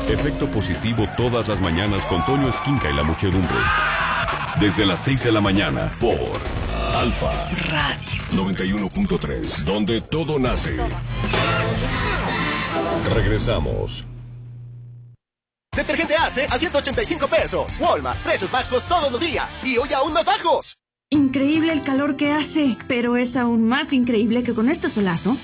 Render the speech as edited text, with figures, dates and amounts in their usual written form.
Efecto positivo todas las mañanas con Toño Esquinca y la muchedumbre. Desde las 6 de la mañana por Alfa Radio 91.3, donde todo nace. Regresamos. Detergente Ace a 185 pesos. Walmart, precios bajos todos los días. Y hoy aún más bajos. Increíble el calor que hace, pero es aún más increíble que con este solazo